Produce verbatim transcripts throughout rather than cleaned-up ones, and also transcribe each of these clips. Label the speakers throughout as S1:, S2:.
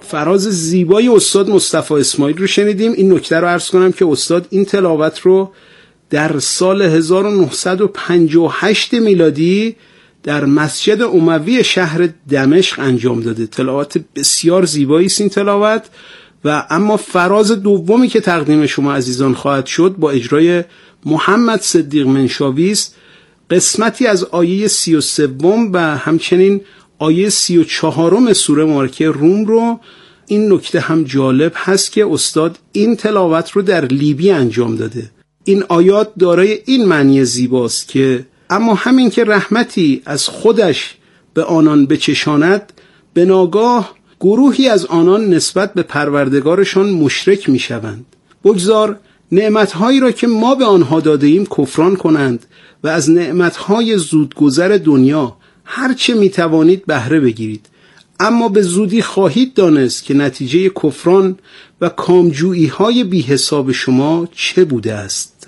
S1: فراز زیبای استاد مصطفی اسماعیل رو شنیدیم. این نکته رو عرض کنم که استاد این تلاوت رو در سال هزار و نهصد و پنجاه و هشت میلادی در مسجد اموی شهر دمشق انجام داده. تلاوت بسیار زیبایی است این تلاوت. و اما فراز دومی که تقدیم شما عزیزان خواهد شد با اجرای محمد صدیق منشاوی است. قسمتی از آیه سی و سوم و همچنین آیه سی و چهارم سوره مبارکه روم رو. این نکته هم جالب هست که استاد این تلاوت رو در لیبی انجام داده. این آیات دارای این معنی زیباست که اما همین که رحمتی از خودش به آنان بچشاند، به ناگاه گروهی از آنان نسبت به پروردگارشان مشرک می شوند. بگذار نعمتهایی را که ما به آنها داده ایم کفران کنند و از نعمتهای زودگذر دنیا هرچه می توانید بهره بگیرید، اما به زودی خواهید دانست که نتیجه کفران و کامجویی های بی حساب شما چه بوده است.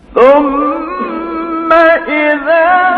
S1: ثم اذا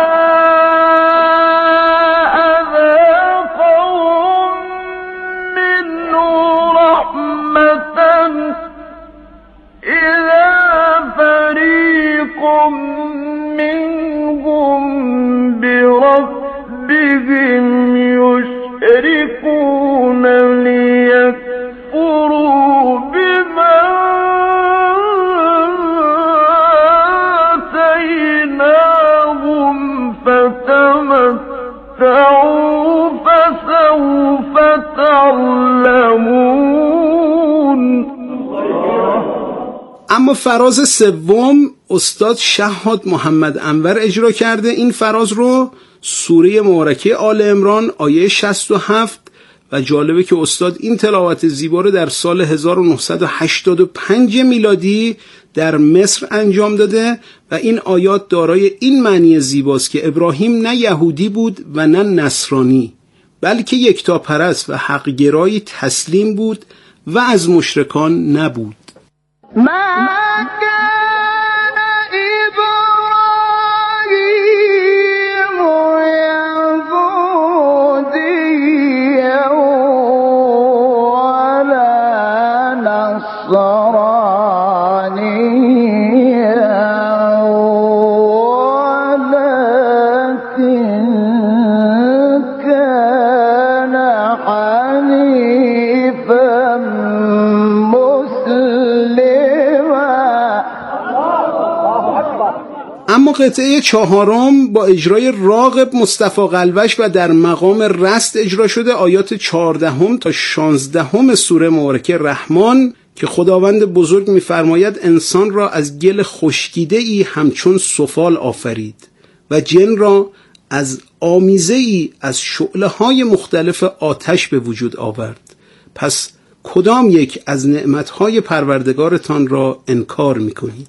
S1: اما فراز سوم استاد شهاد محمد انور اجرا کرده. این فراز رو سوره مبارکه آل عمران آیه شصت و هفت و جالبه که استاد این تلاوت زیبا رو در سال هزار و نهصد و هشتاد و پنج میلادی در مصر انجام داده و این آیات دارای این معنی زیباست که ابراهیم نه یهودی بود و نه نصرانی، بلکه یکتاپرست و حقگرایی تسلیم بود و از مشرکان نبود. ما كان إبراهيم يهوديا ولا نصرانيا ولكن كان حنيفا اما قطعه چهارم با اجرای راغب مصطفی قلوش و در مقام رست اجرا شده. آیات چهاردهم تا شانزدهم سوره مبارکه رحمان که خداوند بزرگ می‌فرماید انسان را از گل خشکیده‌ای همچون سفال آفرید و جن را از آمیزه‌ای از شعله‌های مختلف آتش به وجود آورد. پس کدام یک از نعمت‌های پروردگارتان را انکار می‌کنید؟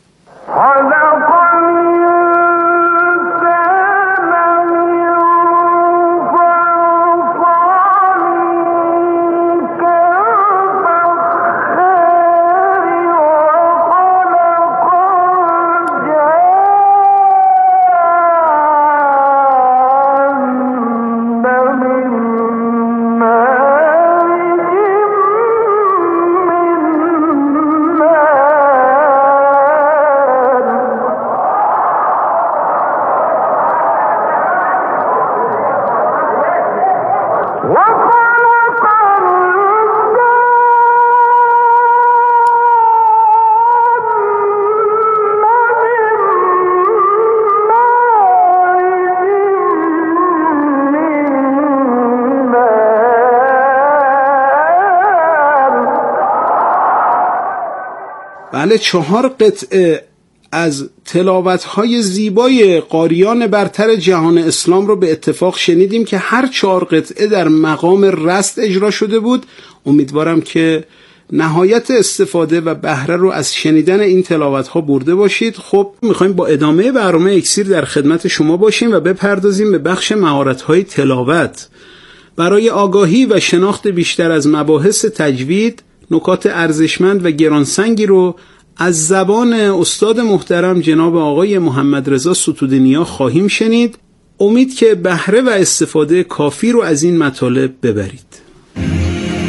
S1: بله، چهار قطعه از تلاوت‌های زیبای قاریان برتر جهان اسلام رو به اتفاق شنیدیم که هر چهار قطعه در مقام رست اجرا شده بود. امیدوارم که نهایت استفاده و بهره رو از شنیدن این تلاوت‌ها برده باشید. خب می‌خوایم با ادامه برنامه اکسیر در خدمت شما باشیم و بپردازیم به بخش مهارت‌های تلاوت. برای آگاهی و شناخت بیشتر از مباحث تجوید، نکات ارزشمند و گرانسنگی رو از زبان استاد محترم جناب آقای محمد رضا ستودنیا خواهیم شنید. امید که بهره و استفاده کافی رو از این مطالب ببرید.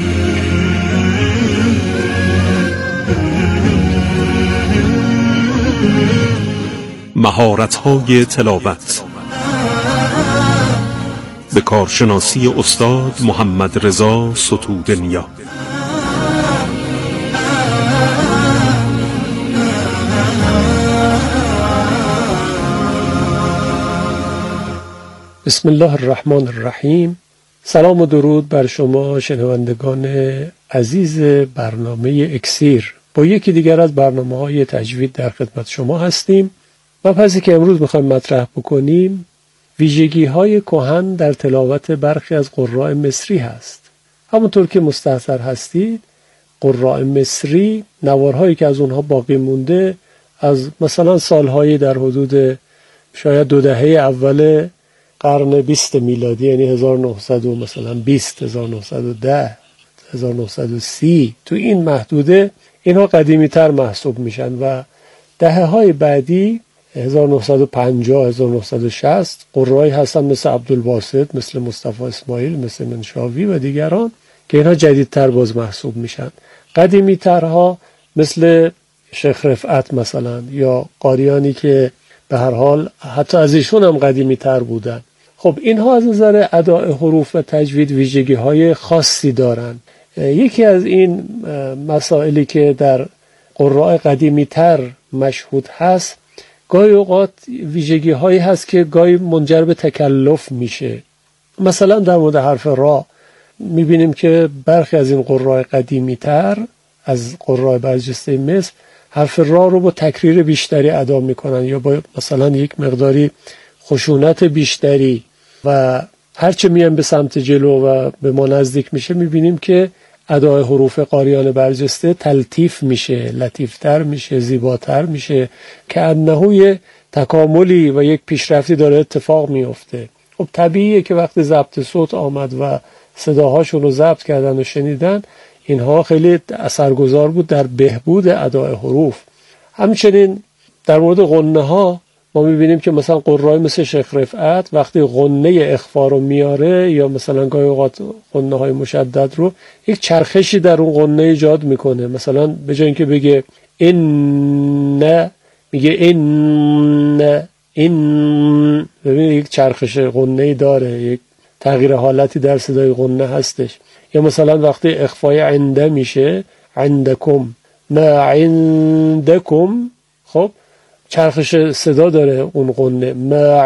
S2: مهارت‌های تلاوت به کارشناسی استاد محمد رضا ستودنیا.
S3: بسم الله الرحمن الرحیم. سلام و درود بر شما شنوندگان عزیز برنامه اکسیر. با یکی دیگر از برنامه‌های تجوید در خدمت شما هستیم. مبحثی که امروز می‌خوایم مطرح بکنیم ویژگی‌های کهن در تلاوت برخی از قراء مصری هست. همونطور که مستحضر هستید قراء مصری نوارهایی که از اونها باقی مونده از مثلا سالهای در حدود شاید دو دهه اول قرن بیست میلادی، یعنی هزار و نهصد و مثلا بیست، هزار و نهصد و ده، هزار و نهصد و سی، تو این محدوده اینها قدیمی تر محسوب میشن و دهه های بعدی هزار و نهصد و پنجاه، هزار و نهصد و شصت قرایی هستن مثل عبدالباسط، مثل مصطفی اسماعیل، مثل منشاوی و دیگران که اینها جدیدتر باز محسوب میشن. قدیمی ترها مثل شیخ رفعت مثلا یا قاریانی که به هر حال حتی از ایشون هم قدیمی تر بودن. خب اینها از نظر اداء حروف و تجوید ویژگی های خاصی دارن. یکی از این مسائلی که در قراء قدیمی تر مشهود هست گاهی اوقات ویژگی هایی هست که گاهی منجر به تکلف میشه. مثلا در مورد حرف را میبینیم که برخی از این قراء قدیمی تر از قراء برجسته مصر حرف را رو با تکریر بیشتری ادا میکنن یا با مثلا یک مقداری خشونت بیشتری و هرچه میان به سمت جلو و به ما نزدیک میشه میبینیم که ادای حروف قاریان برجسته تلطیف میشه، لطیفتر میشه، زیباتر میشه که انهوی تکاملی و یک پیشرفتی داره اتفاق میفته. خب طبیعیه که وقتی ضبط صوت آمد و صداهاشون رو ضبط کردن و شنیدن اینها خیلی اثرگذار بود در بهبود ادای حروف. همچنین در مورد غنه ها ما میبینیم که مثلا قرای مثل شیخ رفعت وقتی غنه اخفا رو میاره یا مثلا گاهی اوقات غنه های مشدد رو یک چرخشی در اون غنه ایجاد میکنه. مثلا به جای اینکه بگه این میگه این این، ببینید یک چرخش غنه داره، یک تغییر حالتی در صدای غنه هستش. یا مثلا وقتی اخفای عنده میشه عندکم، ما عندکم، خب چرخش صدا داره اون غنه، ما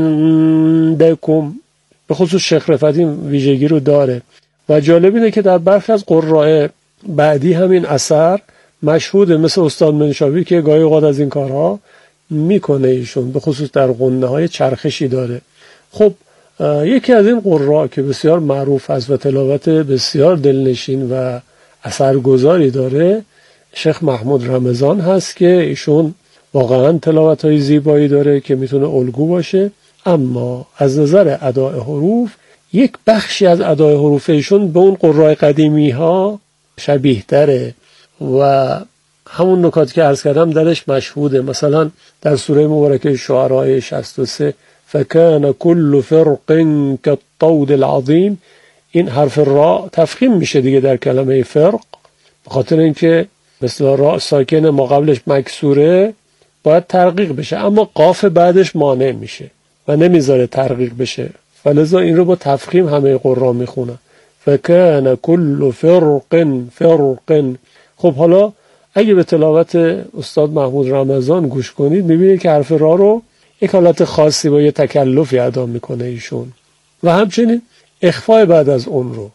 S3: عندکم. به خصوص شیخ رفعت این ویژگی رو داره و جالب اینه که در برخی از قراء بعدی همین اثر مشهوده، مثل استاد منشاوی که گاهی اوقات از این کارها میکنه ایشون، به خصوص در غنه های چرخشی داره. خب یکی از این قراء که بسیار معروف است و تلاوت بسیار دلنشین و اثرگذاری داره شیخ محمود رمضان هست که ایشون واقعا تلاوت های زیبایی داره که میتونه الگو باشه، اما از نظر اداء حروف یک بخشی از اداء حروف ایشون به اون قراء قدیمی ها شبیه داره و همون نکات که عرض کردم درش مشهوده. مثلا در سوره مبارکه شعراء شصت و سه فکان کل فرق کالطود العظیم، این حرف را تفخیم میشه دیگه در کلمه فرق، به خاطر اینکه مثل را ساکن ما قبلش مکسوره باید ترقیق بشه، اما قاف بعدش مانع میشه و نمیذاره ترقیق بشه، فلذا این رو با تفخیم همه قرآن میخونن فکان کل فرق فرق. خب حالا اگه به تلاوت استاد محمود رمضان گوش کنید میبینید که حرف را رو یک حالت خاصی با یه تکلفی ادا میکنه ایشون و همچنین اخفای بعد از اون رو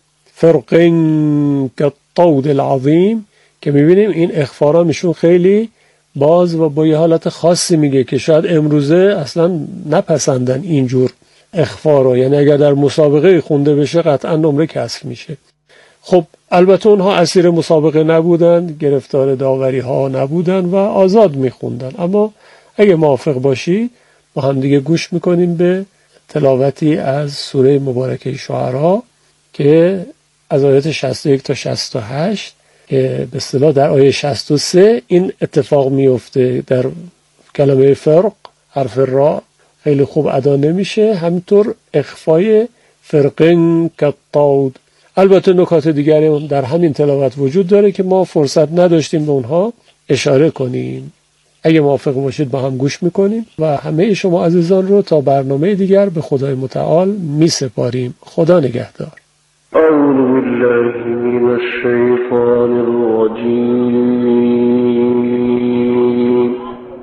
S3: فرقین کالطود العظیم که میبینیم این اخفا را میشون خیلی باز و با یه حالت خاصی میگه که شاید امروزه اصلا نپسندن اینجور اخفا رو، یعنی اگر در مسابقه خونده بشه قطعا نمره کسر میشه. خب البته اونها اسیر مسابقه نبودن، گرفتار داوری ها نبودن و آزاد میخوندن، اما اگه موافق باشی با هم دیگه گوش میکنیم به تلاوتی از سوره مبارکه شعراء که از آیات شصت و یک تا شصت و هشت که به اصطلاح در آیه شصت و سه این اتفاق میفته، در کلمه فرق حرف را خیلی خوب ادا نمیشه، همینطور اخفای فرقن کالطود. البته نکات دیگری در همین تلاوت وجود داره که ما فرصت نداشتیم به اونها اشاره کنیم. اگه موافق باشید با هم گوش میکنیم و همه شما عزیزان رو تا برنامه دیگر به خدای متعال میسپاریم. خدا نگهدار.
S4: اعوذ بالله من الشیطان الرجیم.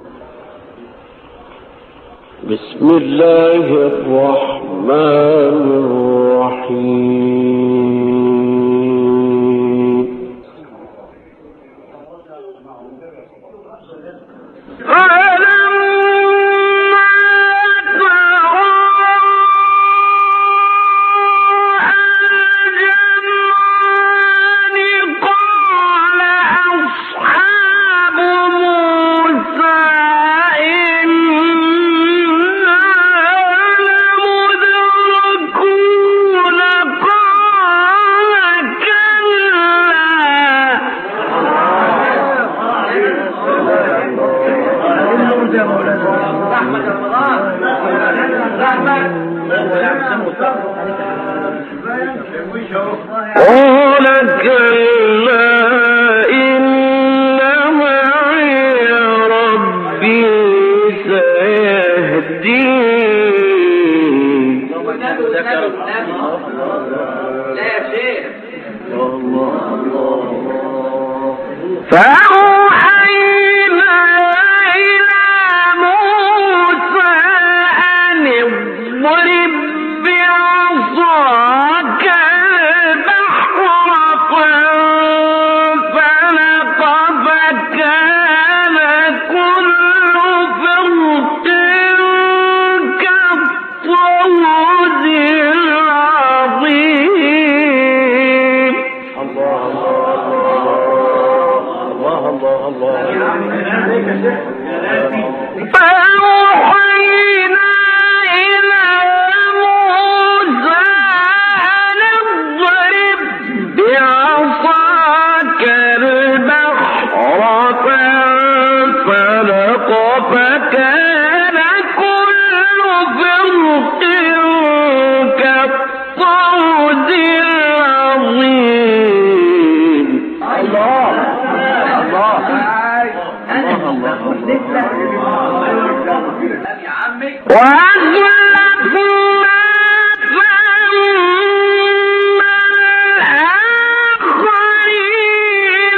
S4: بسم الله الرحمن الرحیم. قال كلا إن معي ربي سيهدين. فأوحينا إلى موسى أن اضرب بعصاك البحر فانفلق فكان كل فرق كالطود العظيم. الله الله الله فأوحينا إلى موسى أن اضرب بعصاك البحر فانفلق فكان كل فرق كالطود العظيم. الله وأزلفنا ثم الآخرين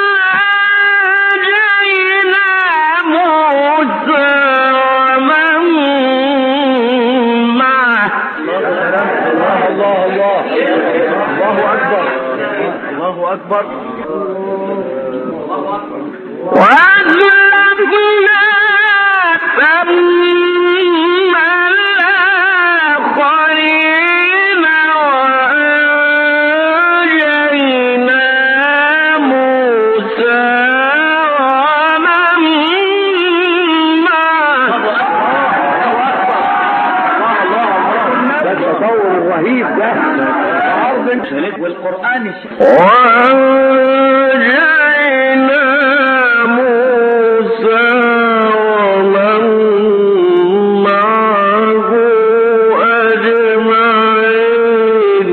S4: أنجينا موسى ومن معه. الله الله الله أكبر الله أكبر. وأزلفنا ثم الآخرين وأنجينا موسى ومن معه. ده التطور الرهيب ده والقرآن. وأنجينا موسى ومن معه أجمعين.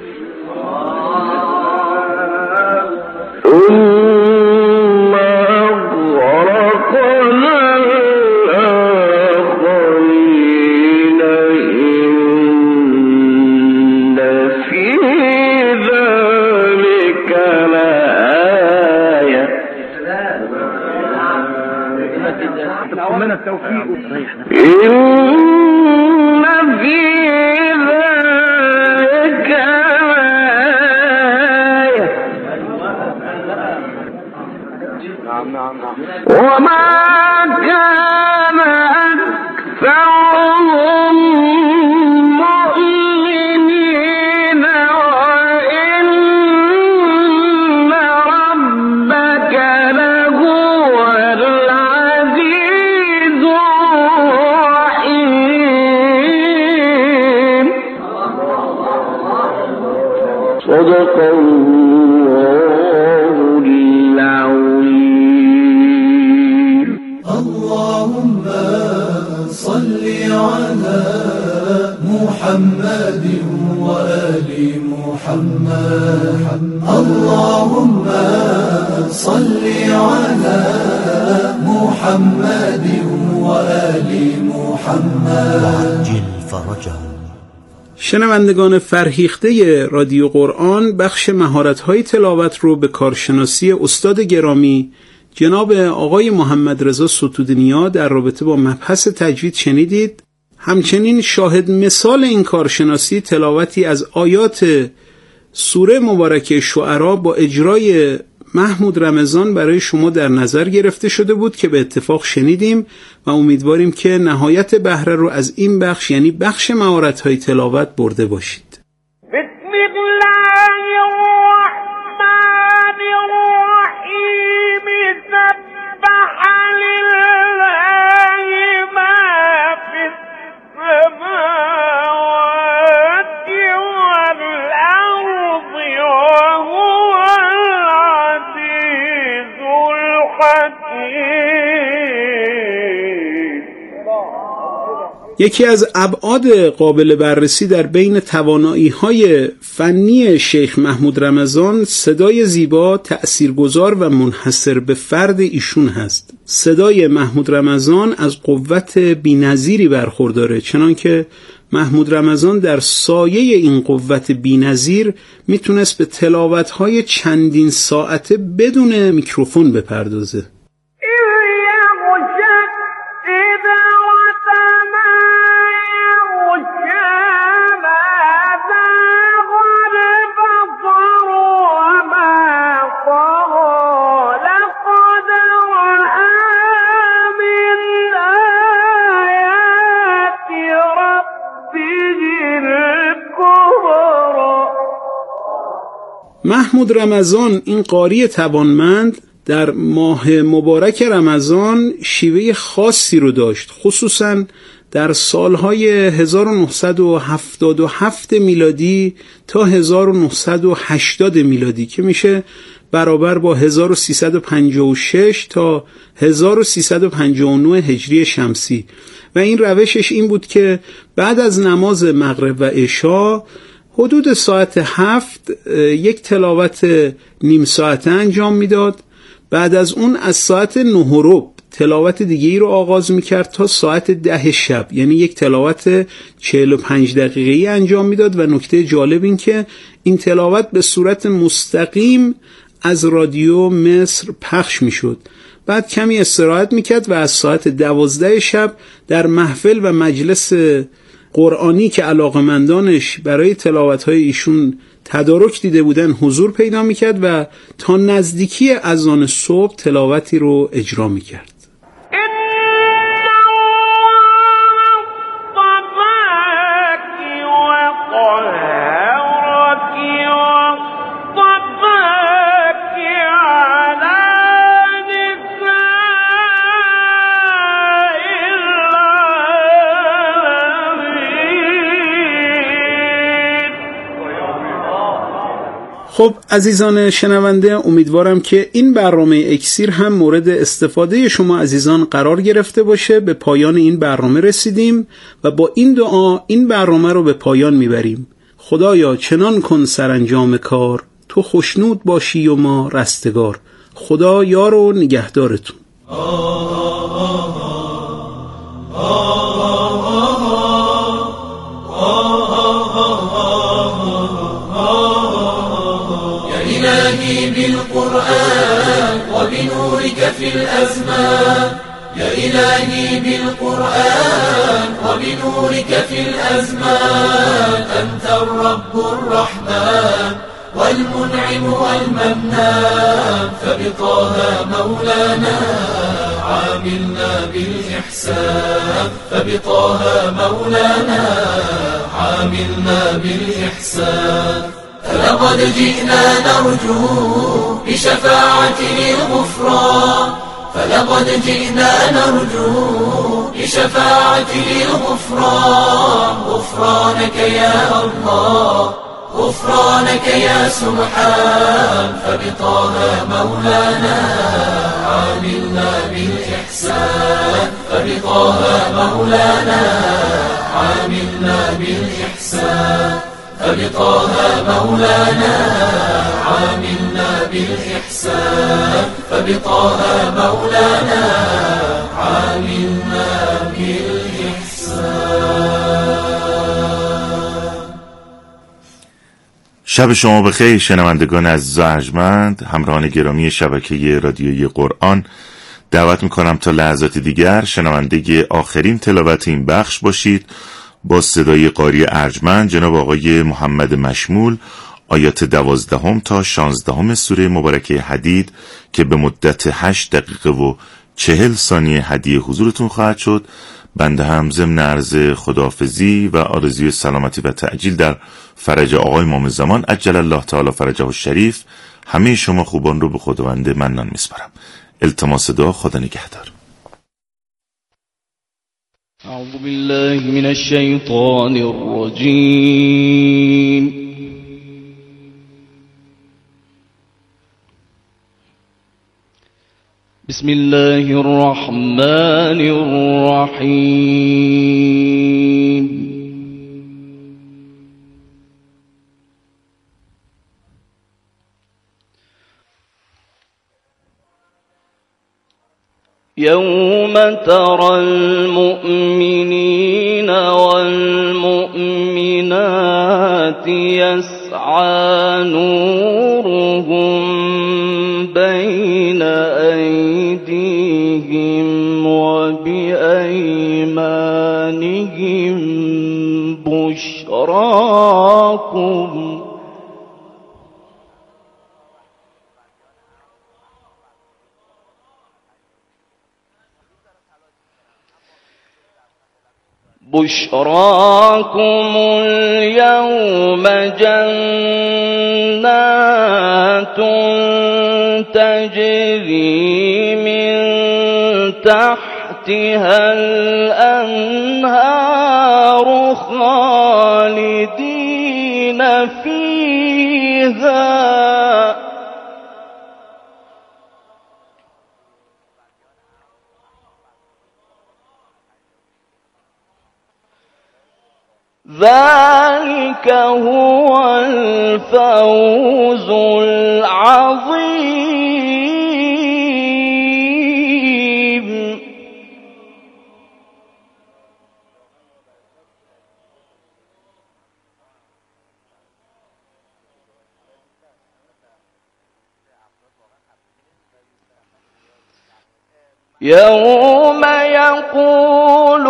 S4: ثم أغرقنا الآخرين إن في ذلك لآية. من التوفيق. إن في ذلك لآية. وما كان أكثرهم مؤمنين وإن ربك لهو العزيز الرحيم. صدق الله العظيم.
S5: اللهم صل على محمد وآل محمد. اللهم صل على محمد وآل محمد وعجل فرجهم.
S1: شنوندگان فرهیخته رادیو قرآن، بخش مهارت‌های تلاوت رو به کارشناسی استاد گرامی جناب آقای محمد رضا ستودنیا در رابطه با مبحث تجوید شنیدید. همچنین شاهد مثال این کارشناسی تلاوتی از آیات سوره مبارکه شعرا با اجرای محمود رمضان برای شما در نظر گرفته شده بود که به اتفاق شنیدیم و امیدواریم که نهایت بهره رو از این بخش، یعنی بخش مهارت‌های تلاوت، برده باشید.
S4: بسم الله الرحمن الرحیم. سبح لله ما فی السماوات والارض وهو العزیز الحکیم.
S1: یکی از ابعاد قابل بررسی در بین توانایی‌های فنی شیخ محمود رمضان صدای زیبا، تأثیرگذار و منحصر به فرد ایشون هست. صدای محمود رمضان از قوت بی‌نظیری برخورداره، چنانکه محمود رمضان در سایه این قوت بی‌نظیر میتونست به تلاوت‌های چندین ساعته بدون میکروفون بپردازه. محمود رمضان، این قاری توانمند، در ماه مبارک رمضان شیوه خاصی رو داشت، خصوصا در سالهای هزار و نهصد و هفتاد و هفت میلادی تا هزار و نهصد و هشتاد میلادی که میشه برابر با هزار و سیصد و پنجاه و شش تا هزار و سیصد و پنجاه و نه هجری شمسی. و این روشش این بود که بعد از نماز مغرب و عشا حدود ساعت هفت یک تلاوت نیم ساعته انجام میداد. بعد از اون از ساعت نه و ربع تلاوت دیگه‌ای رو آغاز میکرد تا ساعت ده شب، یعنی یک تلاوت چهل و پنج دقیقه‌ای انجام میداد. و نکته جالب این که این تلاوت به صورت مستقیم از رادیو مصر پخش میشد. بعد کمی استراحت میکرد و از ساعت دوازده شب در محفل و مجلس قرآنی که علاقمندانش برای تلاوت‌های ایشون تدارک دیده بودن حضور پیدا میکرد و تا نزدیکی اذان صبح تلاوتی رو اجرا میکرد. خب عزیزان شنونده، امیدوارم که این برنامه اکسیر هم مورد استفاده شما عزیزان قرار گرفته باشه. به پایان این برنامه رسیدیم و با این دعا این برنامه رو به پایان میبریم. خدایا چنان کن سرانجام کار، تو خوشنود باشی و ما رستگار. خدا یار و نگهدارتون.
S5: إلهي بالقرآن وبنورك في الأزمان، يا إلهي بالقرآن وبنورك في الأزمان. أنت الرب الرحمن والمنعم والمنان، فبطه مولانا عاملنا بالإحسان، فبطه مولانا عاملنا بالإحسان. فلقد جئنا نرجو بشفاعته الغفران، فلقد جئنا نرجو بشفاعته الغفران. غفرانك يا الله، غفرانك يا سبحان، فبطه مولانا عاملنا بالإحسان، فبطه مولانا عاملنا بالإحسان، فبطه مولانا عاملنا بالإحسان فبطه مولانا عاملنا بالإحسان.
S6: شب شما بخیر شنوندگان عزیز و ارجمند، همراهان گرامی شبکه رادیویی قرآن. دعوت میکنم تا لحظات دیگر شنونده آخرین تلاوت این بخش باشید با صدای قاری ارجمند جناب آقای محمد مشمول، آیات دوازدهم تا شانزدهم سوره مبارکه حدید که به مدت هشت دقیقه و چهل ثانیه هدیه حضورتون خواهد شد. بنده هم ضمن عرض خداحافظی و آرزوی سلامتی و تعجیل در فرج آقای امام زمان عجل الله تعالی فرجه الشریف همه شما خوبان رو به خداوند منان میسپارم. التماس دعا. خدا نگهدار.
S7: اعوذ بالله من الشیطان الرجیم. بسم الله الرحمن الرحیم. يوم ترى المؤمنين والمؤمنات يسعى نورهم بين أيديهم وبأيمانهم بشراكم بشراكم اليوم جنات تجري من تحتها الأنهار خالدين فيها ذلك هو الفوز العظيم. يوم يقول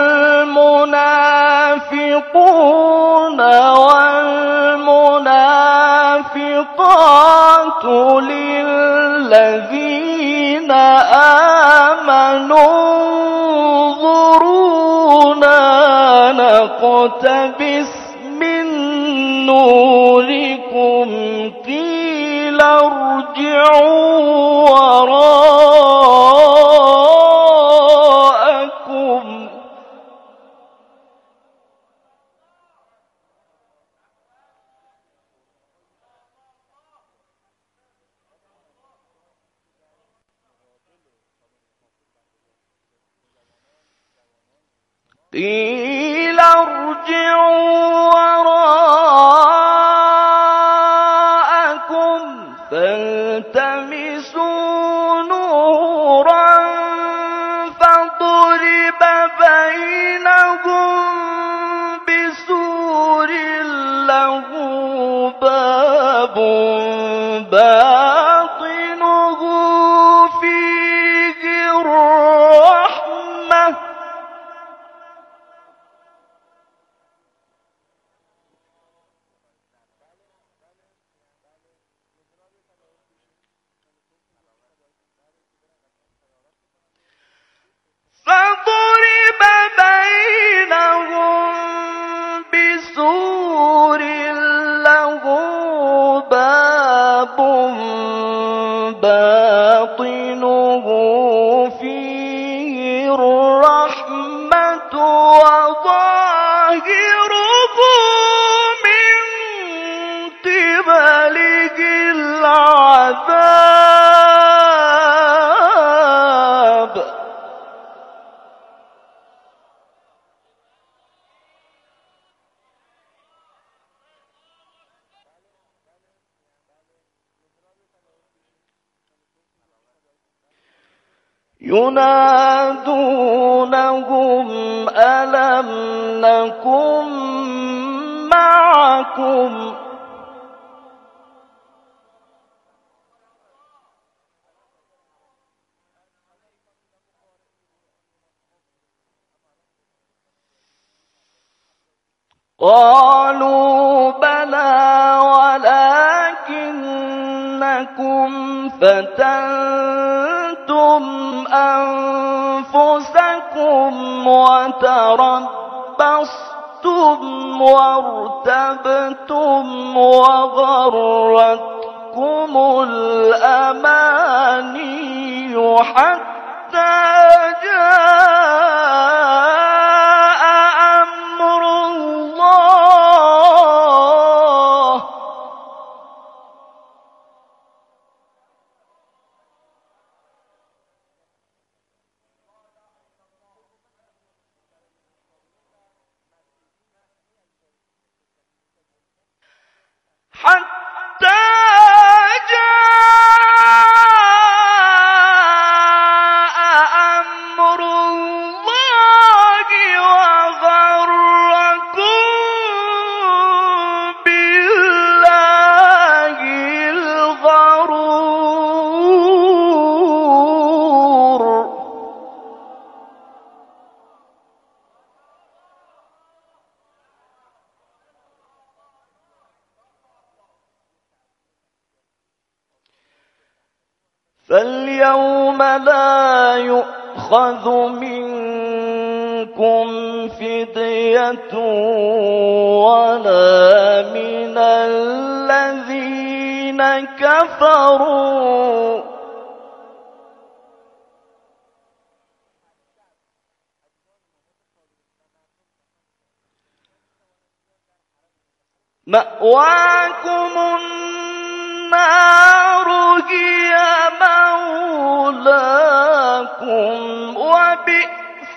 S7: المنافقون والمنافقات للذين آمنوا انظرونا نقتبس من نوركم قيل ارجعوا وراءكم قيل ارجعوا وراءكم فالتمسوا نورا فضرب بينهم بسور له باب باطنه فيه الرحمة فضرب بينهم بسور له باب باطنه فيه الرحمة وظاهره من قبله العذاب. ينادونهم ألم نكن معكم قالوا بلى ولكنكم فتنتم أنفسكم وتربصتم وارتبتم وغرتكم الأماني حتى جاء أمر الله حتى جاء أمر الله وغركم بالله الغرور فاليوم لا يؤخذ منكم فدية ولا من الذين كفروا مأواكم النار هي مولاكم وبئس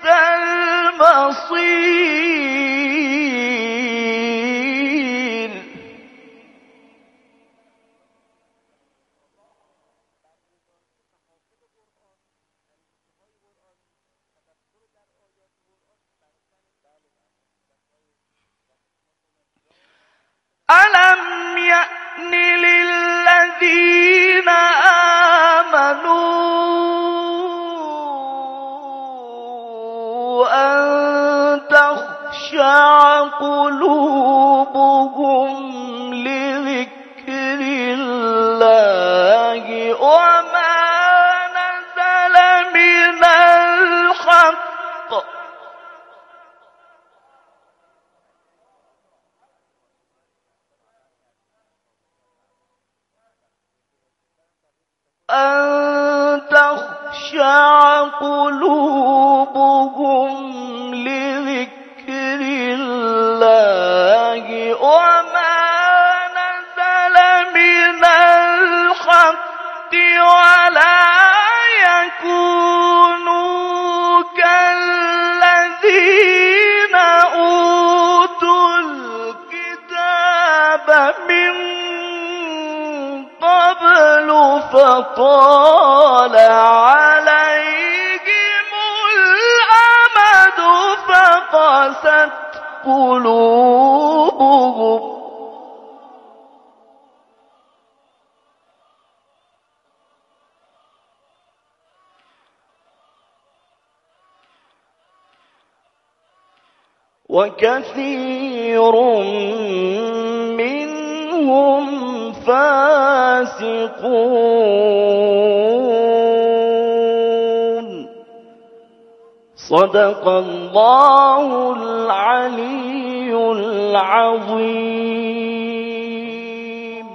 S7: المصير ألم يأن للذين آمنوا أن تخشع قلوبهم لذكر الله وما نزل من الحق أن تخشع قلوبهم لذكر الله وما نزل من الحق ولا يكونوا كالذين أوتوا الكتاب من قبل فطال عليهم الأمد فقست قلوبهم وكثير منهم فاسقون صدق الله العلي العظيم.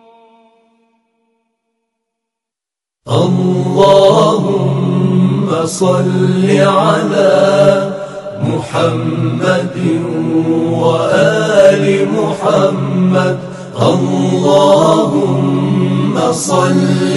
S8: اللهم صل على محمد وآل محمد. اللهم صل